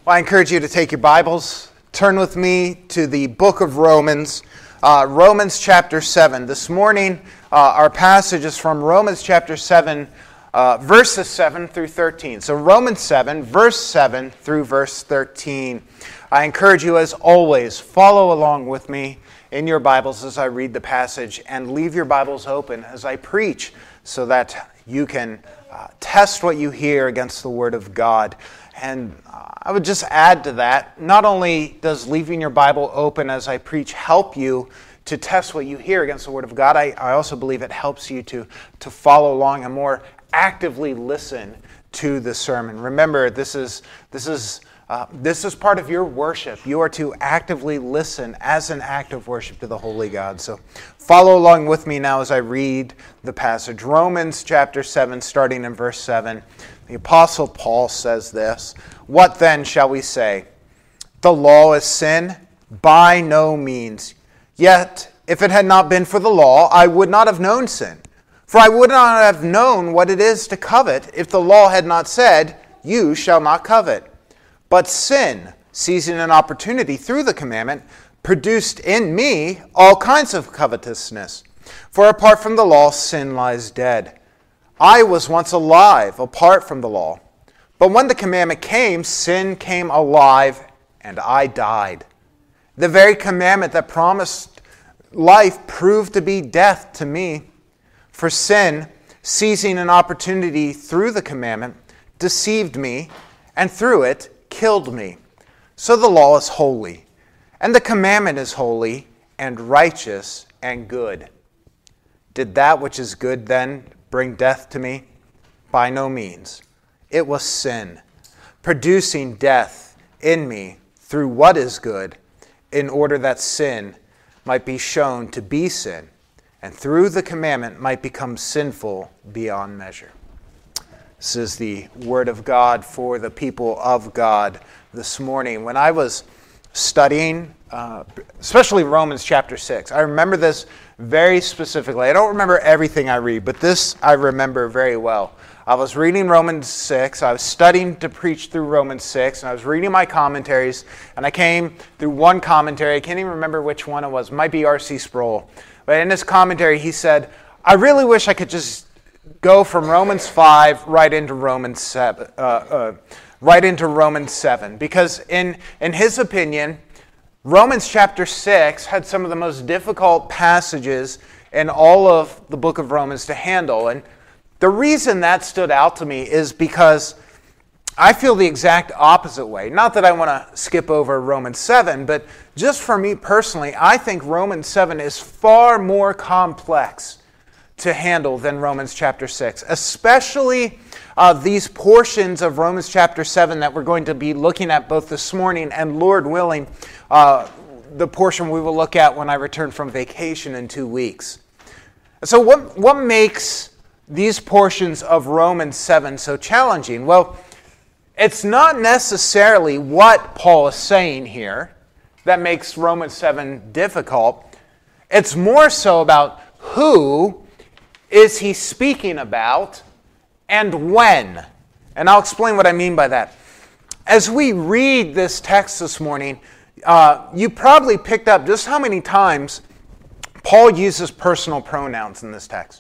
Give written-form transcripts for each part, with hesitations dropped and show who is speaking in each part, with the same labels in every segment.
Speaker 1: Well, I encourage you to take your Bibles, turn with me to the book of Romans, Romans chapter 7. This morning, our passage is from Romans chapter 7, verses 7 through 13. So Romans 7, verse 7 through verse 13. I encourage you, as always, follow along with me in your Bibles as I read the passage, and leave your Bibles open as I preach so that you can test what you hear against the Word of God. And I would just add to that, not only does leaving your Bible open as I preach help you to test what you hear against the Word of God, I also believe it helps you to follow along and more actively listen to the sermon. Remember, this is part of your worship. You are to actively listen as an act of worship to the Holy God. So follow along with me now as I read the passage. Romans chapter 7, starting in verse 7. The Apostle Paul says this, "What then shall we say? The law is sin? By no means. Yet, if it had not been for the law, I would not have known sin. For I would not have known what it is to covet if the law had not said, 'You shall not covet.' But sin, seizing an opportunity through the commandment, produced in me all kinds of covetousness. For apart from the law, sin lies dead. I was once alive apart from the law. But when the commandment came, sin came alive, and I died. The very commandment that promised life proved to be death to me. For sin, seizing an opportunity through the commandment, deceived me, and through it killed me. So the law is holy, and the commandment is holy, and righteous, and good. Did that which is good then bring death to me? By no means. It was sin, producing death in me through what is good, in order that sin might be shown to be sin, and through the commandment might become sinful beyond measure." This is the word of God for the people of God this morning. When I was studying, especially Romans chapter 6, I remember this very specifically. I don't remember everything I read, but this I remember very well. I was reading Romans 6. I was studying to preach through Romans 6, and I was reading my commentaries, and I came through one commentary. I can't even remember which one it was. It might be R.C. Sproul. But in his commentary, he said, "I really wish I could just go from Romans 5 right into Romans 7, because in his opinion, Romans chapter 6 had some of the most difficult passages in all of the book of Romans to handle. And the reason that stood out to me is because I feel the exact opposite way. Not that I want to skip over Romans 7, but just for me personally, I think Romans 7 is far more complex to handle than Romans chapter 6, especially these portions of Romans chapter 7 that we're going to be looking at both this morning and, Lord willing, the portion we will look at when I return from vacation in 2 weeks. So what makes these portions of Romans 7 so challenging? Well, it's not necessarily what Paul is saying here that makes Romans 7 difficult. It's more so about who is he speaking about and when. And I'll explain what I mean by that. As we read this text this morning, you probably picked up just how many times Paul uses personal pronouns in this text.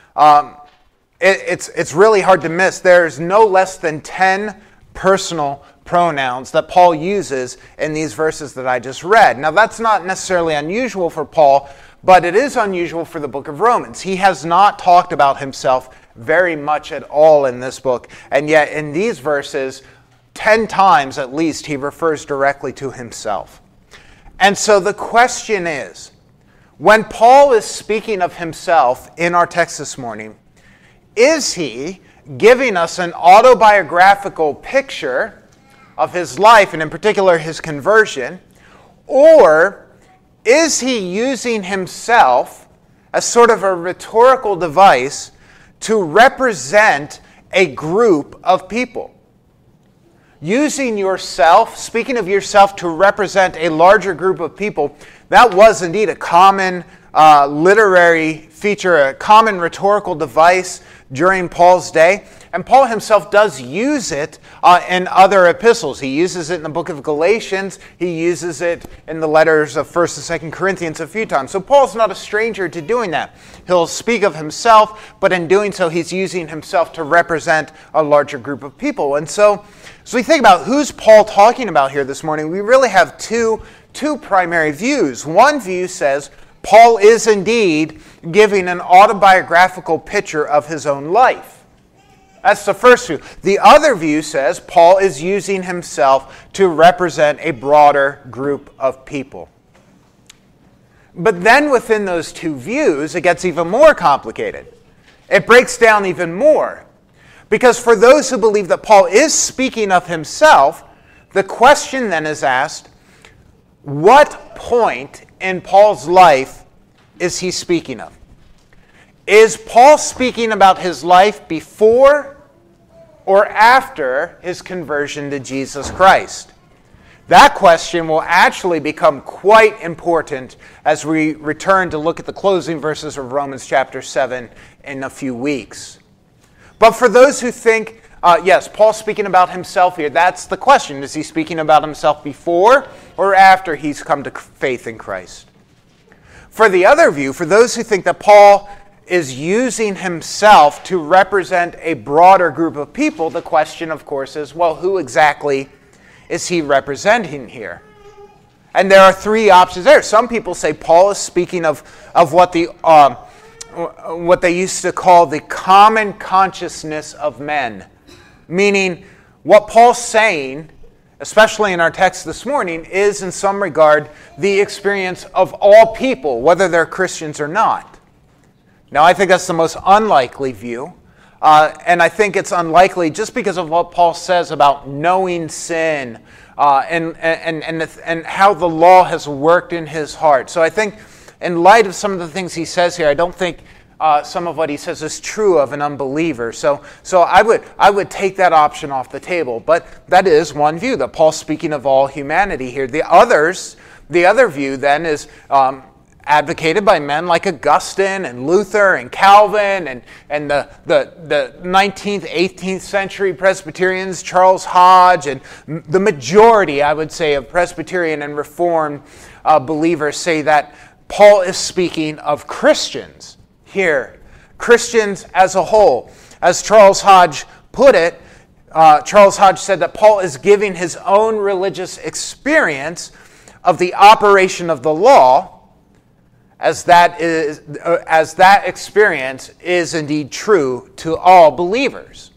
Speaker 1: It's really hard to miss. There's no less than 10 personal pronouns that Paul uses in these verses that I just read. Now, that's not necessarily unusual for Paul, but it is unusual for the book of Romans. He has not talked about himself very much at all in this book, and yet in these verses, 10 times at least, he refers directly to himself. And so the question is, when Paul is speaking of himself in our text this morning, is he giving us an autobiographical picture of his life, and in particular his conversion, or is he using himself as sort of a rhetorical device to represent a group of people? Using yourself, speaking of yourself to represent a larger group of people, that was indeed a common literary feature, a common rhetorical device during Paul's day. And Paul himself does use it in other epistles. He uses it in the book of Galatians. He uses it in the letters of 1st and 2nd Corinthians a few times. So Paul's not a stranger to doing that. He'll speak of himself, but in doing so, he's using himself to represent a larger group of people. And so we think about who's Paul talking about here this morning. We really have two primary views. One view says Paul is indeed giving an autobiographical picture of his own life. That's the first view. The other view says Paul is using himself to represent a broader group of people. But then within those two views, it gets even more complicated. It breaks down even more. Because for those who believe that Paul is speaking of himself, the question then is asked, what point in Paul's life is he speaking of? Is Paul speaking about his life before or after his conversion to Jesus Christ? That question will actually become quite important as we return to look at the closing verses of Romans chapter 7 in a few weeks. But for those who think, yes, Paul's speaking about himself here, that's the question. Is he speaking about himself before or after he's come to faith in Christ? For the other view, for those who think that Paul is using himself to represent a broader group of people, the question, of course, is, well, who exactly is he representing here? And there are three options there. Some people say Paul is speaking of what they used to call the common consciousness of men. Meaning, what Paul's saying, especially in our text this morning, is in some regard the experience of all people, whether they're Christians or not. Now, I think that's the most unlikely view. And I think it's unlikely just because of what Paul says about knowing sin and how the law has worked in his heart. So I think in light of some of the things he says here, I don't think some of what he says is true of an unbeliever. So I would take that option off the table. But that is one view, that Paul's speaking of all humanity here. The other view then is advocated by men like Augustine and Luther and Calvin and the 19th, 18th century Presbyterians, Charles Hodge, and the majority, I would say, of Presbyterian and Reformed believers say that Paul is speaking of Christians here, Christians as a whole. As Charles Hodge put it, Charles Hodge said that Paul is giving his own religious experience of the operation of the law, as that experience is indeed true to all believers.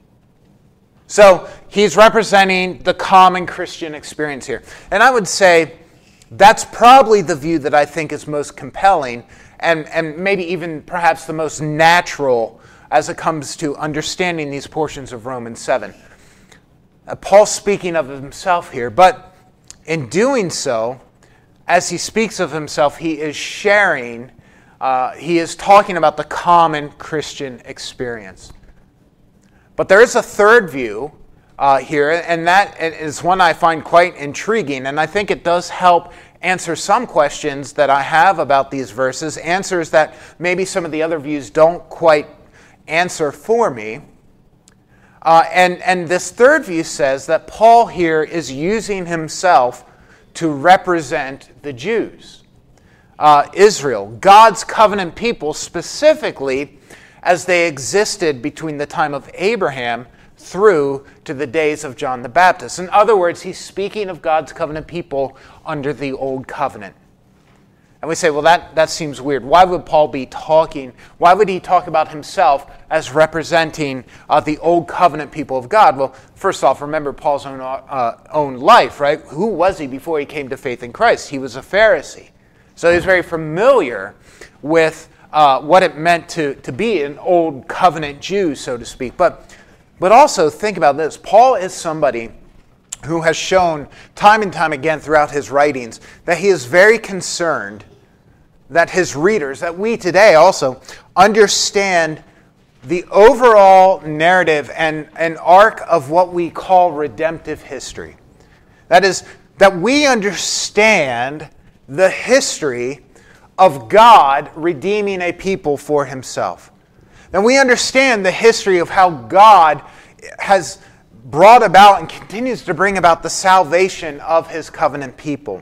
Speaker 1: So he's representing the common Christian experience here. And I would say that's probably the view that I think is most compelling and maybe even perhaps the most natural as it comes to understanding these portions of Romans 7. Paul's speaking of himself here, but in doing so, as he speaks of himself, he is sharing, he is talking about the common Christian experience. But there is a third view here, and that is one I find quite intriguing, and I think it does help answer some questions that I have about these verses, answers that maybe some of the other views don't quite answer for me. And this third view says that Paul here is using himself to represent the Jews, Israel, God's covenant people, specifically as they existed between the time of Abraham through to the days of John the Baptist. In other words, he's speaking of God's covenant people under the Old Covenant. And we say, well, that seems weird. Why would Paul be talking? Why would he talk about himself as representing the Old Covenant people of God? Well, first off, remember Paul's own life, right? Who was he before he came to faith in Christ? He was a Pharisee. So he was very familiar with what it meant to be an Old Covenant Jew, so to speak. But also think about this. Paul is somebody who has shown time and time again throughout his writings that he is very concerned that his readers, that we today also, understand the overall narrative and arc of what we call redemptive history. That is, that we understand the history of God redeeming a people for himself. then we understand the history of how God has brought about and continues to bring about the salvation of his covenant people.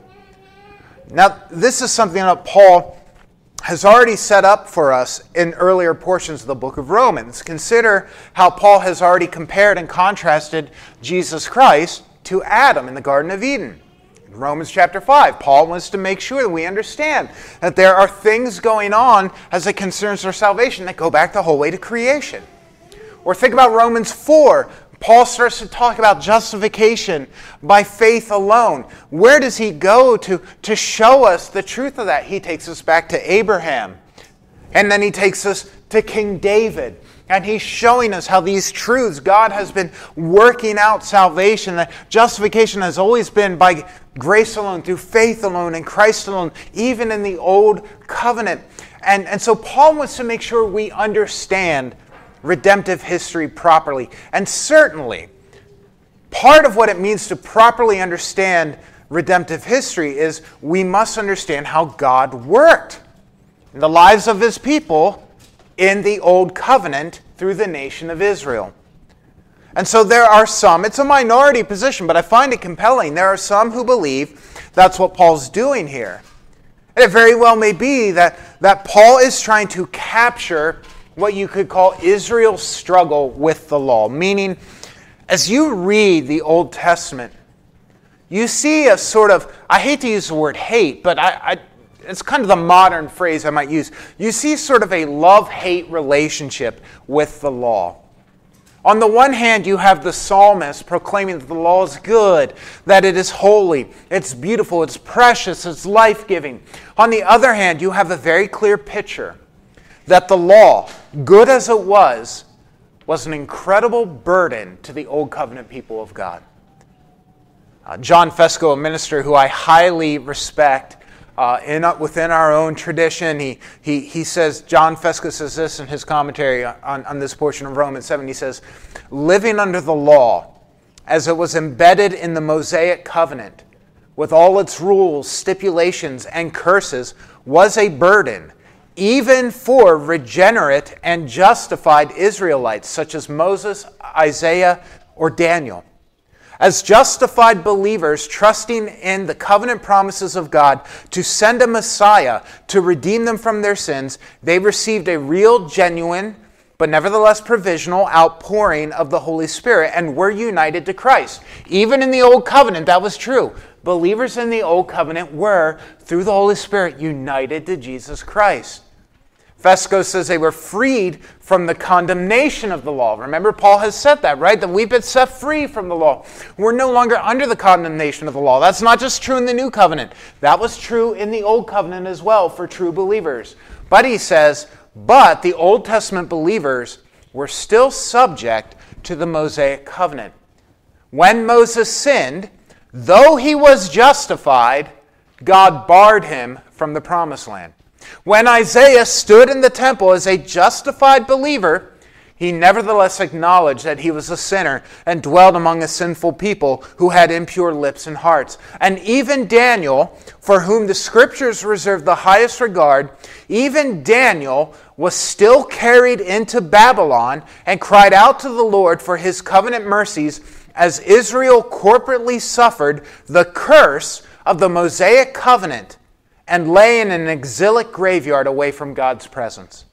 Speaker 1: Now, this is something that Paul has already set up for us in earlier portions of the book of Romans. Consider how Paul has already compared and contrasted Jesus Christ to Adam in the Garden of Eden. In Romans chapter 5, Paul wants to make sure that we understand that there are things going on as it concerns our salvation that go back the whole way to creation. Or think about Romans 4. Paul starts to talk about justification by faith alone. Where does he go to show us the truth of that? He takes us back to Abraham. And then he takes us to King David. And he's showing us how these truths, God has been working out salvation. That justification has always been by grace alone, through faith alone, in Christ alone, even in the old covenant. And so Paul wants to make sure we understand redemptive history properly. And certainly, part of what it means to properly understand redemptive history is we must understand how God worked in the lives of his people in the Old Covenant through the nation of Israel. And so there are some, it's a minority position, but I find it compelling. There are some who believe that's what Paul's doing here. And it very well may be that Paul is trying to capture what you could call Israel's struggle with the law. Meaning, as you read the Old Testament, you see a sort of, I hate to use the word hate, but it's kind of the modern phrase I might use. You see sort of a love-hate relationship with the law. On the one hand, you have the psalmist proclaiming that the law is good, that it is holy, it's beautiful, it's precious, it's life-giving. On the other hand, you have a very clear picture that the law, good as it was an incredible burden to the Old Covenant people of God. John Fesko, a minister who I highly respect within our own tradition, he says, John Fesko says this in his commentary on this portion of Romans 7. He says, living under the law, as it was embedded in the Mosaic covenant, with all its rules, stipulations, and curses, was a burden, even for regenerate and justified Israelites, such as Moses, Isaiah, or Daniel. As justified believers trusting in the covenant promises of God to send a Messiah to redeem them from their sins, they received a real, genuine, but nevertheless provisional outpouring of the Holy Spirit and were united to Christ. Even in the Old Covenant, that was true. Believers in the Old Covenant were, through the Holy Spirit, united to Jesus Christ. Fesko says they were freed from the condemnation of the law. Remember, Paul has said that, right? That we've been set free from the law. We're no longer under the condemnation of the law. That's not just true in the New Covenant. That was true in the Old Covenant as well for true believers. But he says, but the Old Testament believers were still subject to the Mosaic covenant. When Moses sinned, though he was justified, God barred him from the promised land. When Isaiah stood in the temple as a justified believer, he nevertheless acknowledged that he was a sinner and dwelt among a sinful people who had impure lips and hearts. And even Daniel, for whom the Scriptures reserve the highest regard, even Daniel was still carried into Babylon and cried out to the Lord for his covenant mercies as Israel corporately suffered the curse of the Mosaic covenant and lay in an exilic graveyard away from God's presence.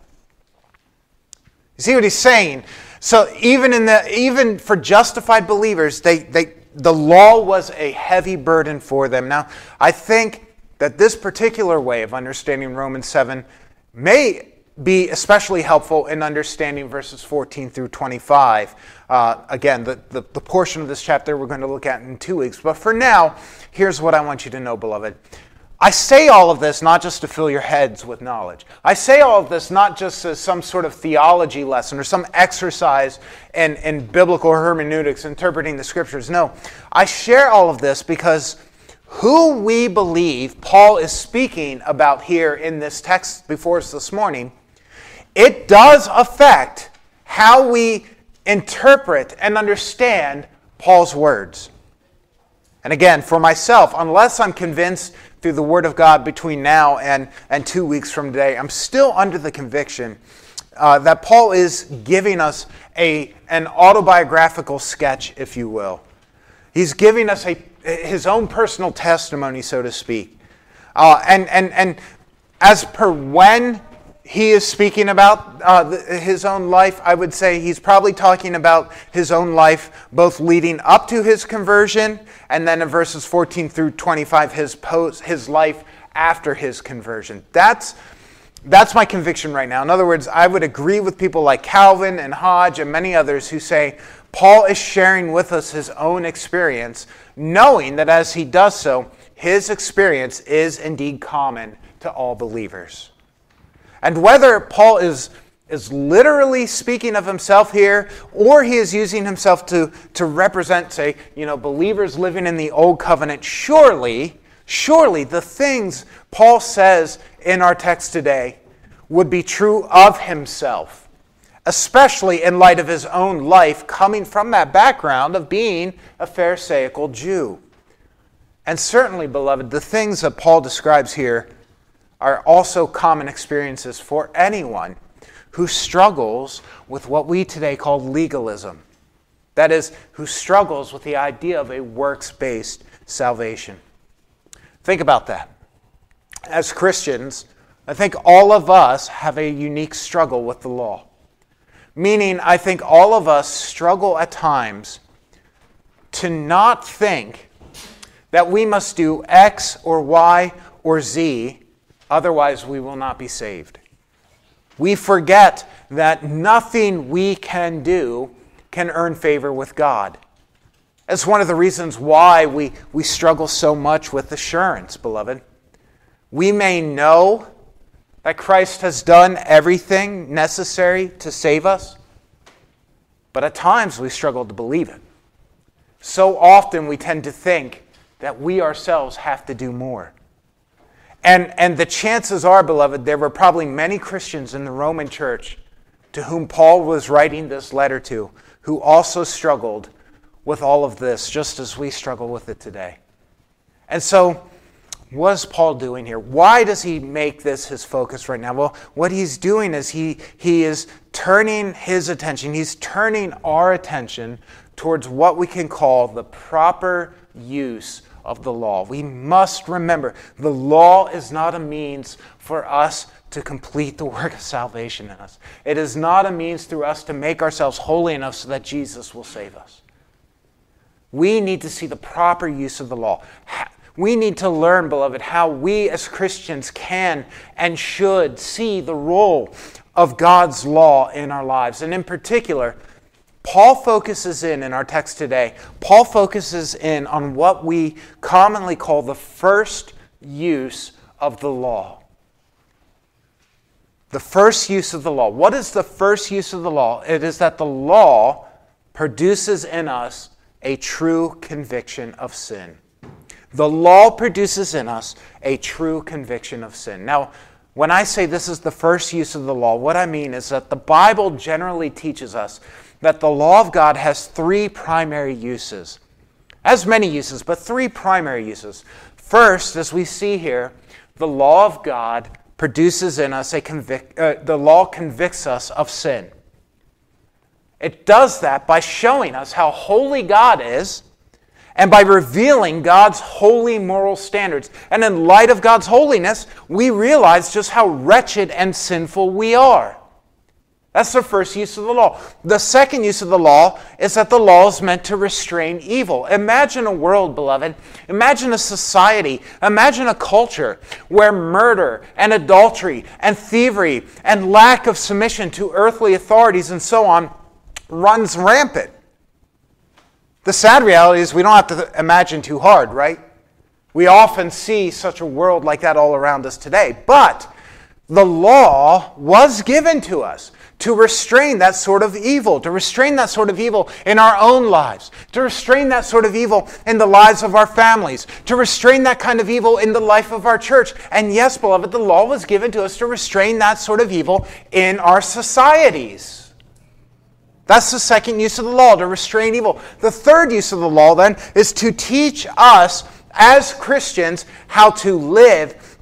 Speaker 1: You see what he's saying? So even for justified believers, the law was a heavy burden for them. Now, I think that this particular way of understanding Romans 7 may be especially helpful in understanding verses 14 through 25. Again, the portion of this chapter we're going to look at in 2 weeks. But for now, here's what I want you to know, beloved. I say all of this not just to fill your heads with knowledge. I say all of this not just as some sort of theology lesson or some exercise in biblical hermeneutics, interpreting the Scriptures. No, I share all of this because who we believe Paul is speaking about here in this text before us this morning, it does affect how we interpret and understand Paul's words. And again, for myself, unless I'm convinced through the Word of God between now and 2 weeks from today, I'm still under the conviction that Paul is giving us an autobiographical sketch, if you will. He's giving us his own personal testimony, so to speak. And as per when he is speaking about his own life, I would say he's probably talking about his own life both leading up to his conversion and then in verses 14 through 25, his life after his conversion. That's my conviction right now. In other words, I would agree with people like Calvin and Hodge and many others who say Paul is sharing with us his own experience, knowing that as he does so, his experience is indeed common to all believers. And whether Paul is literally speaking of himself here, or he is using himself to represent, say, believers living in the old covenant, surely the things Paul says in our text today would be true of himself, especially in light of his own life coming from that background of being a Pharisaical Jew. And certainly, beloved, the things that Paul describes here are also common experiences for anyone who struggles with what we today call legalism. That is, who struggles with the idea of a works-based salvation. Think about that. As Christians, I think all of us have a unique struggle with the law. Meaning, I think all of us struggle at times to not think that we must do X or Y or Z, otherwise we will not be saved. We forget that nothing we can do can earn favor with God. That's one of the reasons why we struggle so much with assurance, beloved. We may know that Christ has done everything necessary to save us, but at times we struggle to believe it. So often we tend to think that we ourselves have to do more. And the chances are, beloved, there were probably many Christians in the Roman church to whom Paul was writing this letter to, who also struggled with all of this, just as we struggle with it today. And so, what is Paul doing here? Why does he make this his focus right now? Well, what he's doing is he is turning his attention, he's turning our attention towards what we can call the proper use of the law. We must remember, the law is not a means for us to complete the work of salvation in us. It is not a means through us to make ourselves holy enough so that Jesus will save us. We need to see the proper use of the law. We need to learn, beloved, how we as Christians can and should see the role of God's law in our lives. And in particular, Paul focuses in our text today, Paul focuses in on what we commonly call the first use of the law. The first use of the law. What is the first use of the law? It is that the law produces in us a true conviction of sin. The law produces in us a true conviction of sin. Now, when I say this is the first use of the law, what I mean is that the Bible generally teaches us that the law of God has three primary uses. Has many uses, but three primary uses. First, as we see here, the law of God produces in us the law convicts us of sin. It does that by showing us how holy God is and by revealing God's holy moral standards. And in light of God's holiness, we realize just how wretched and sinful we are. That's the first use of the law. The second use of the law is that the law is meant to restrain evil. Imagine a world, beloved. Imagine a society. Imagine a culture where murder and adultery and thievery and lack of submission to earthly authorities and so on runs rampant. The sad reality is we don't have to imagine too hard, right? We often see such a world like that all around us today. But the law was given to us to restrain that sort of evil, to restrain that sort of evil in our own lives, to restrain that sort of evil in the lives of our families, to restrain that kind of evil in the life of our church. And yes, beloved, the law was given to us to restrain that sort of evil in our societies. That's the second use of the law, to restrain evil. The third use of the law, then, is to teach us as Christians how to live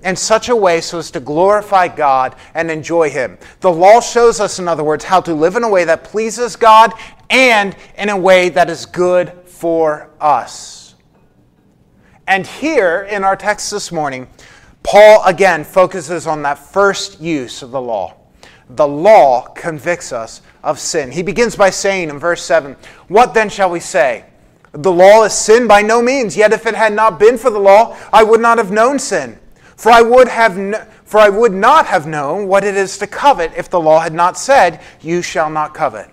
Speaker 1: in such a way so as to glorify God and enjoy Him. The law shows us, in other words, how to live in a way that pleases God and in a way that is good for us. And here in our text this morning, Paul again focuses on that first use of the law. The law convicts us of sin. He begins by saying in verse 7, "What then shall we say? The law is sin? By no means. Yet if it had not been for the law, I would not have known sin. For I would not have known what it is to covet if the law had not said, 'You shall not covet.'"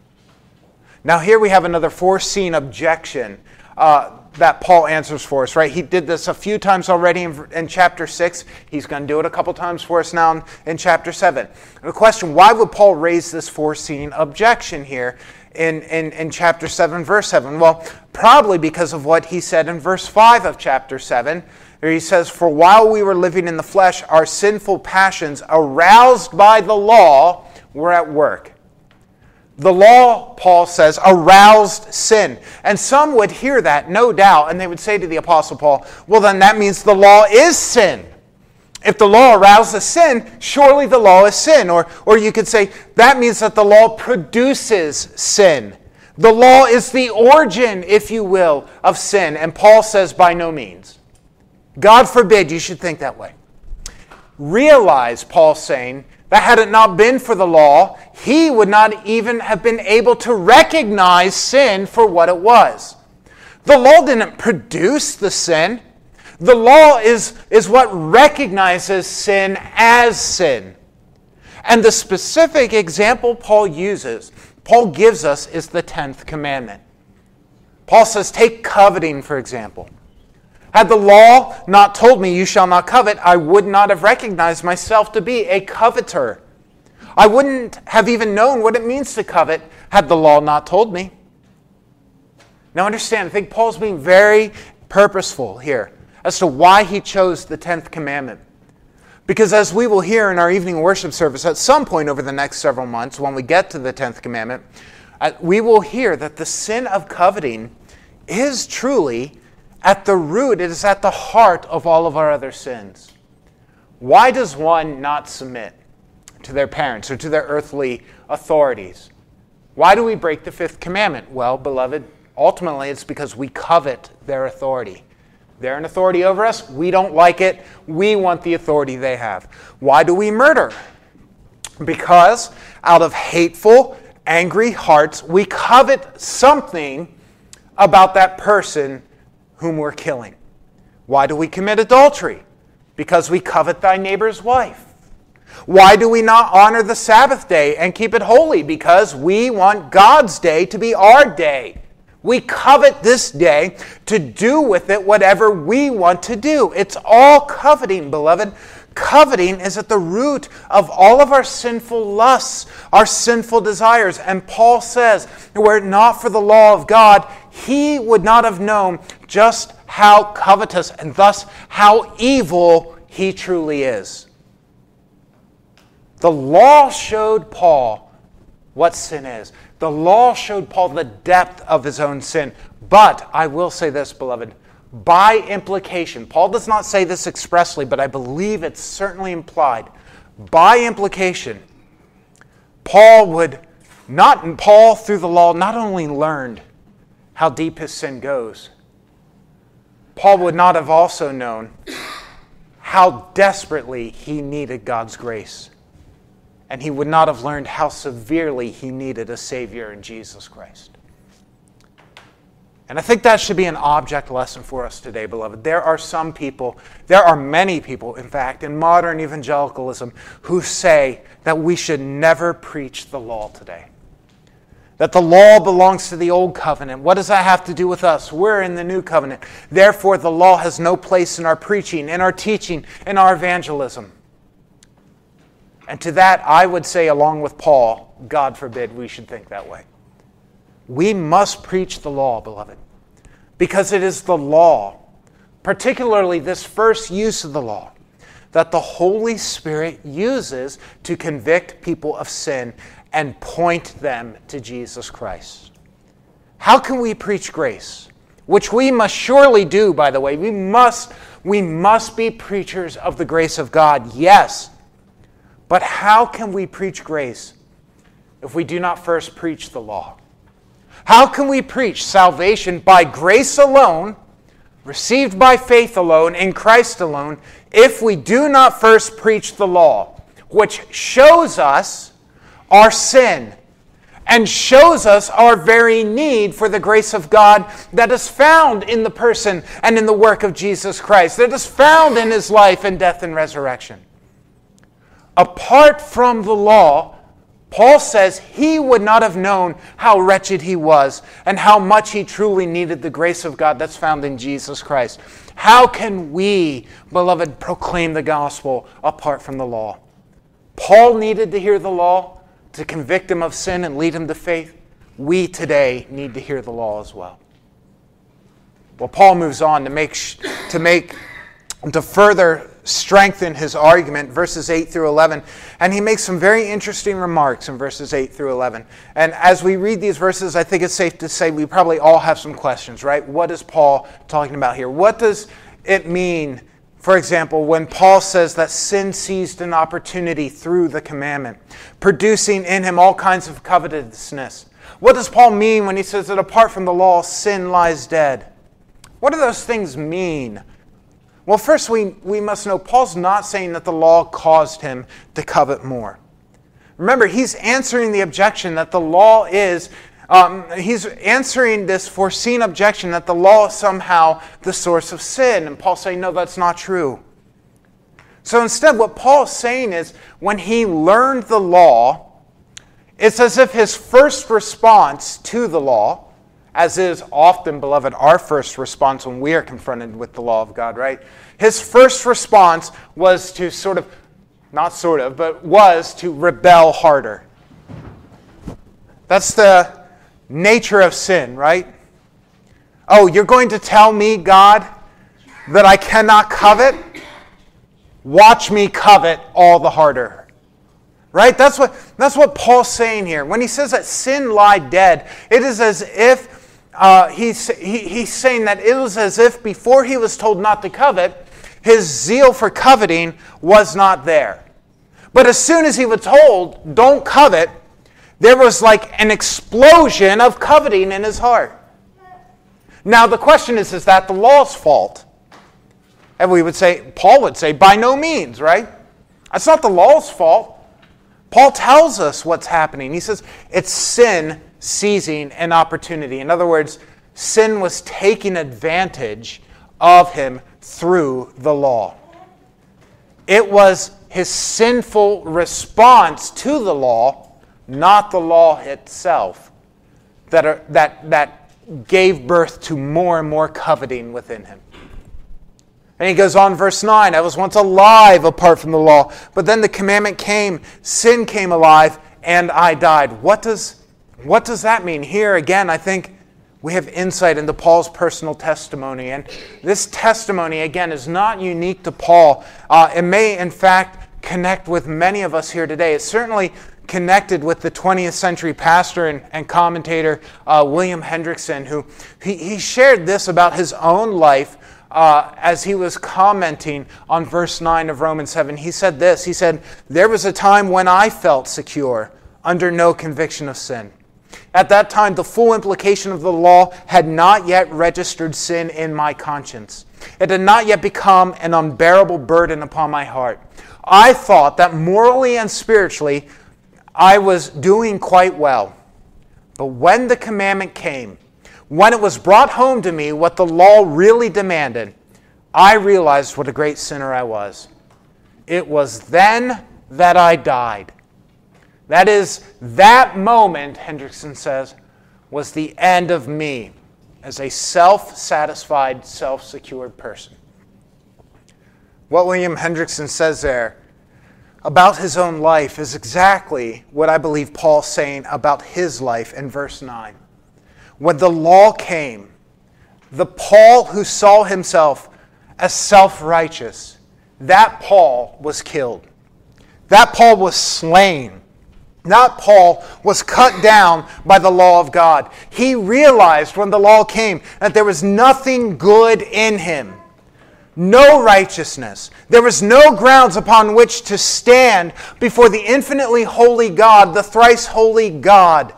Speaker 1: Now here we have another foreseen objection that Paul answers for us, right? He did this a few times already in chapter 6. He's going to do it a couple times for us now in chapter 7. The question, why would Paul raise this foreseen objection here in chapter 7, verse 7? Well, probably because of what he said in verse 5 of chapter 7, where he says, "For while we were living in the flesh, our sinful passions, aroused by the law, were at work." The law, Paul says, aroused sin. And some would hear that, no doubt, and they would say to the Apostle Paul, well, then that means the law is sin. If the law arouses sin, surely the law is sin. Or you could say, that means that the law produces sin. The law is the origin, if you will, of sin. And Paul says, by no means. God forbid you should think that way. Realize, Paul's saying, that had it not been for the law, he would not even have been able to recognize sin for what it was. The law didn't produce the sin. The law is what recognizes sin as sin. And the specific example Paul gives us is the 10th commandment. Paul says, take coveting, for example. Had the law not told me, you shall not covet, I would not have recognized myself to be a coveter. I wouldn't have even known what it means to covet had the law not told me. Now understand, I think Paul's being very purposeful here as to why he chose the 10th commandment. Because as we will hear in our evening worship service at some point over the next several months, when we get to the 10th commandment, we will hear that the sin of coveting is truly at the root, it is at the heart of all of our other sins. Why does one not submit to their parents or to their earthly authorities? Why do we break the 5th commandment? Well, beloved, ultimately it's because we covet their authority. They're an authority over us. We don't like it. We want the authority they have. Why do we murder? Because out of hateful, angry hearts, we covet something about that person whom we're killing. Why do we commit adultery? Because we covet thy neighbor's wife. Why do we not honor the Sabbath day and keep it holy? Because we want God's day to be our day. We covet this day to do with it whatever we want to do. It's all coveting, beloved. Coveting is at the root of all of our sinful lusts, our sinful desires. And Paul says, were it not for the law of God, he would not have known just how covetous and thus how evil he truly is. The law showed Paul what sin is. The law showed Paul the depth of his own sin. But I will say this, beloved, by implication, Paul does not say this expressly, but I believe it's certainly implied. By implication, Paul through the law not only learned how deep his sin goes, Paul would not have also known how desperately he needed God's grace. And he would not have learned how severely he needed a Savior in Jesus Christ. And I think that should be an object lesson for us today, beloved. There are many people, in fact, in modern evangelicalism who say that we should never preach the law today. That the law belongs to the old covenant. What does that have to do with us? We're in the new covenant. Therefore, the law has no place in our preaching, in our teaching, in our evangelism. And to that, I would say, along with Paul, God forbid we should think that way. We must preach the law, beloved, because it is the law, particularly this first use of the law, that the Holy Spirit uses to convict people of sin and point them to Jesus Christ. How can we preach grace? Which we must surely do, by the way. We must We must be preachers of the grace of God, yes. But how can we preach grace if we do not first preach the law? How can we preach salvation by grace alone, received by faith alone, in Christ alone, if we do not first preach the law, which shows us our sin and shows us our very need for the grace of God that is found in the person and in the work of Jesus Christ, that is found in his life and death and resurrection? Apart from the law, Paul says he would not have known how wretched he was and how much he truly needed the grace of God that's found in Jesus Christ. How can we, beloved, proclaim the gospel apart from the law? Paul needed to hear the law to convict him of sin and lead him to faith. We today need to hear the law as well. Well, Paul moves on to further strengthen his argument, verses 8 through 11. And he makes some very interesting remarks in verses 8 through 11. And as we read these verses, I think it's safe to say we probably all have some questions, right? What is Paul talking about here? What does it mean, for example, when Paul says that sin seized an opportunity through the commandment, producing in him all kinds of covetousness? What does Paul mean when he says that apart from the law, sin lies dead? What do those things mean? Well, first we must know Paul's not saying that the law caused him to covet more. Remember, he's answering the objection that the law is, he's answering this foreseen objection that the law is somehow the source of sin. And Paul's saying, no, that's not true. So instead, what Paul's saying is, when he learned the law, it's as if his first response to the law, as is often, beloved, our first response when we are confronted with the law of God, right? His first response was to was to rebel harder. That's the nature of sin, right? Oh, you're going to tell me, God, that I cannot covet? Watch me covet all the harder. Right? That's what Paul's saying here. When he says that sin lied dead, it is as if he's saying that it was as if before he was told not to covet, his zeal for coveting was not there. But as soon as he was told, don't covet, there was like an explosion of coveting in his heart. Now the question is that the law's fault? And Paul would say, by no means, right? That's not the law's fault. Paul tells us what's happening. He says it's sin seizing an opportunity. In other words, sin was taking advantage of him through the law. It was his sinful response to the law, not the law itself, that gave birth to more and more coveting within him. And he goes on, verse 9, I was once alive apart from the law, but then the commandment came, sin came alive, and I died. What does that mean? Here again, I think we have insight into Paul's personal testimony. And this testimony, again, is not unique to Paul. It may, in fact, connect with many of us here today. It's certainly connected with the 20th century pastor and commentator William Hendrickson, who he shared this about his own life as he was commenting on verse 9 of Romans 7. He said this, he said, there was a time when I felt secure under no conviction of sin. At that time, the full implication of the law had not yet registered sin in my conscience. It had not yet become an unbearable burden upon my heart. I thought that morally and spiritually, I was doing quite well. But when the commandment came, when it was brought home to me what the law really demanded, I realized what a great sinner I was. It was then that I died. That is, that moment, Hendrickson says, was the end of me as a self-satisfied, self-secured person. What William Hendrickson says there about his own life is exactly what I believe Paul's saying about his life in verse 9. When the law came, the Paul who saw himself as self-righteous, that Paul was killed. That Paul was slain. That Paul was cut down by the law of God. He realized when the law came that there was nothing good in him. no righteousness. There was no grounds upon which to stand before the infinitely holy God, the thrice holy God.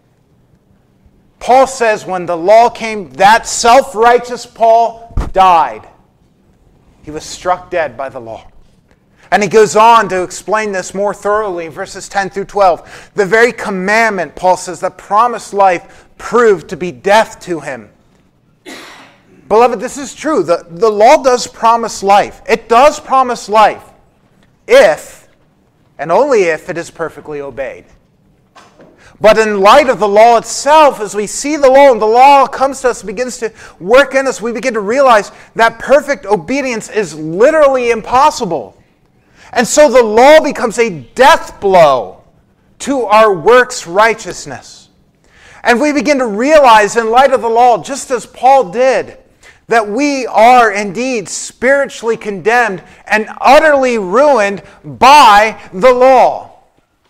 Speaker 1: Paul says when the law came, that self-righteous Paul died. He was struck dead by the law. And he goes on to explain this more thoroughly in verses 10 through 12. The very commandment, Paul says, that promised life proved to be death to him. Beloved, this is true. The law does promise life. It does promise life if, and only if, it is perfectly obeyed. But in light of the law itself, as we see the law and the law comes to us, begins to work in us, we begin to realize that perfect obedience is literally impossible. And so the law becomes a death blow to our works righteousness. And we begin to realize in light of the law, just as Paul did, that we are indeed spiritually condemned and utterly ruined by the law.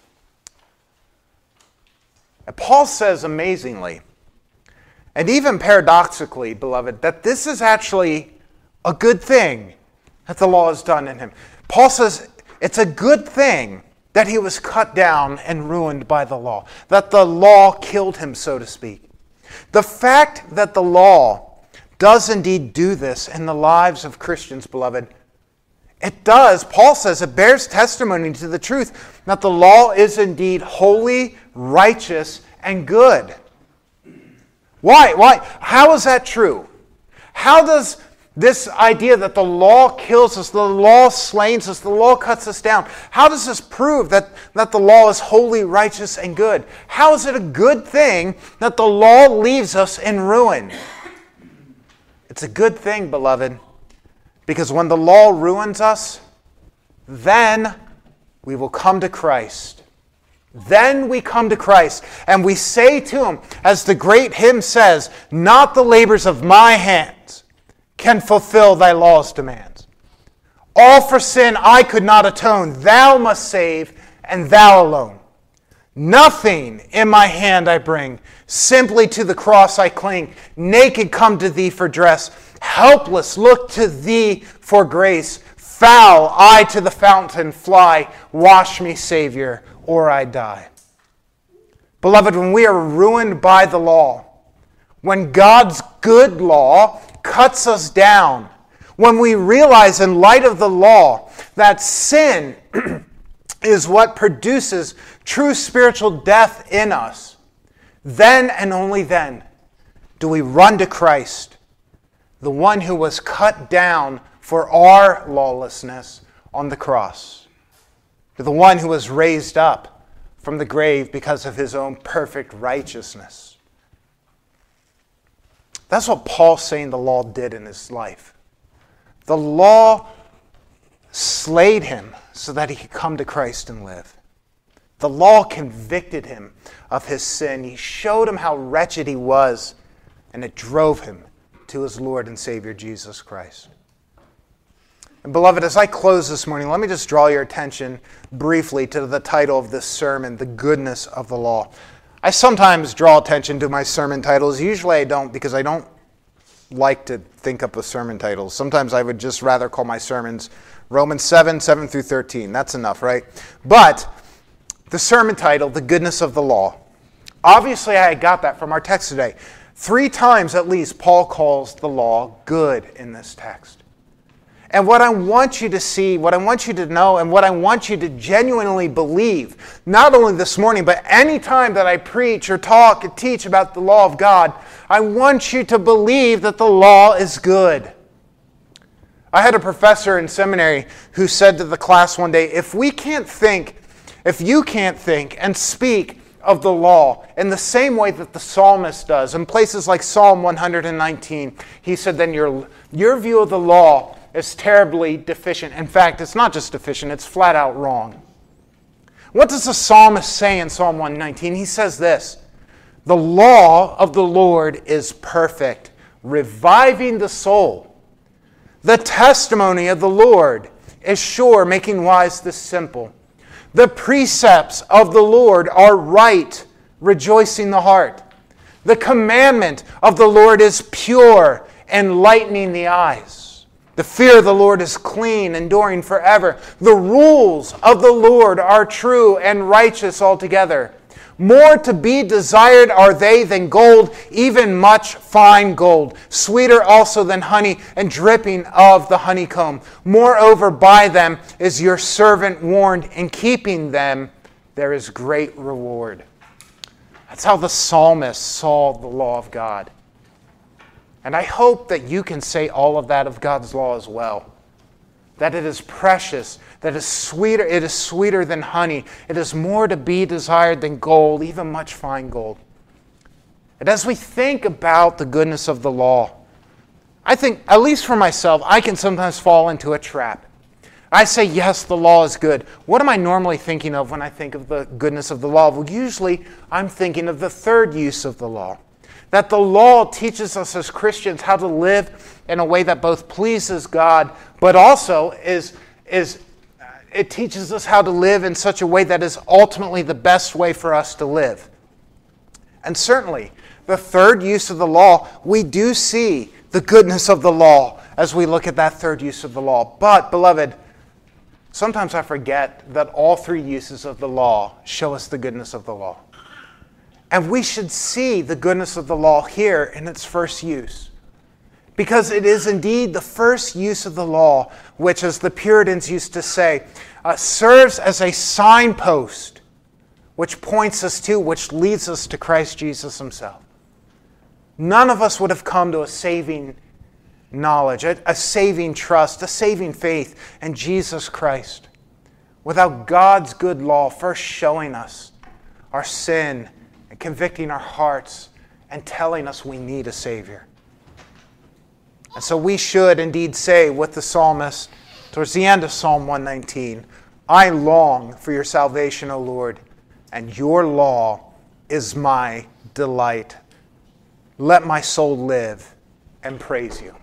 Speaker 1: And Paul says amazingly, and even paradoxically, beloved, that this is actually a good thing that the law has done in him. Paul says it's a good thing that he was cut down and ruined by the law, that the law killed him, so to speak. The fact that the law does indeed do this in the lives of Christians, beloved, it does, Paul says, it bears testimony to the truth that the law is indeed holy, righteous, and good. Why? How is that true? How does this idea that the law kills us, the law slays us, the law cuts us down, how does this prove that the law is holy, righteous, and good? How is it a good thing that the law leaves us in ruin? It's a good thing, beloved, because when the law ruins us, then we will come to Christ. Then we come to Christ and we say to him, as the great hymn says, "Not the labors of my hands can fulfill thy law's demands. All for sin I could not atone. Thou must save, and thou alone. Nothing in my hand I bring. Simply to the cross I cling. Naked come to thee for dress. Helpless look to thee for grace. Foul I to the fountain fly. Wash me, Savior, or I die." Beloved, when we are ruined by the law, when God's good law cuts us down, when we realize in light of the law that sin is what produces true spiritual death in us, then and only then do we run to Christ, the one who was cut down for our lawlessness on the cross, to the one who was raised up from the grave because of his own perfect righteousness. That's what Paul's saying the law did in his life. The law slayed him so that he could come to Christ and live. The law convicted him of his sin. He showed him how wretched he was, and it drove him to his Lord and Savior, Jesus Christ. And beloved, as I close this morning, let me just draw your attention briefly to the title of this sermon, The Goodness of the Law. I sometimes draw attention to my sermon titles. Usually I don't, because I don't like to think up of sermon titles. Sometimes I would just rather call my sermons Romans 7 through 13. That's enough, right? But the sermon title, The Goodness of the Law. Obviously I got that from our text today. 3 times at least Paul calls the law good in this text. And what I want you to see, what I want you to know, and what I want you to genuinely believe, not only this morning, but any time that I preach or talk and teach about the law of God, I want you to believe that the law is good. I had a professor in seminary who said to the class one day, if you can't think and speak of the law in the same way that the psalmist does, in places like Psalm 119, he said, then your view of the law is terribly deficient. In fact, it's not just deficient, it's flat out wrong. What does the psalmist say in Psalm 119? He says this, "The law of the Lord is perfect, reviving the soul. The testimony of the Lord is sure, making wise the simple. The precepts of the Lord are right, rejoicing the heart. The commandment of the Lord is pure, enlightening the eyes. The fear of the Lord is clean, enduring forever. The rules of the Lord are true and righteous altogether. More to be desired are they than gold, even much fine gold, sweeter also than honey, and dripping of the honeycomb. Moreover, by them is your servant warned. In keeping them, there is great reward. That's how the psalmist saw the law of God. And I hope that you can say all of that of God's law as well. That it is precious, that it is sweeter than honey. It is more to be desired than gold, even much fine gold. And as we think about the goodness of the law, I think, at least for myself, I can sometimes fall into a trap. I say, yes, the law is good. What am I normally thinking of when I think of the goodness of the law? Well, usually I'm thinking of the third use of the law. That the law teaches us as Christians how to live in a way that both pleases God, but also it teaches us how to live in such a way that is ultimately the best way for us to live. And certainly, the third use of the law, we do see the goodness of the law as we look at that third use of the law. But, beloved, sometimes I forget that all three uses of the law show us the goodness of the law. And we should see the goodness of the law here in its first use. Because it is indeed the first use of the law, which, as the Puritans used to say, serves as a signpost which points us to, which leads us to Christ Jesus himself. None of us would have come to a saving knowledge, a saving trust, a saving faith in Jesus Christ without God's good law first showing us our sin and convicting our hearts and telling us we need a Savior. And so we should indeed say with the psalmist towards the end of Psalm 119, I long for your salvation, O Lord, and your law is my delight. Let my soul live and praise you.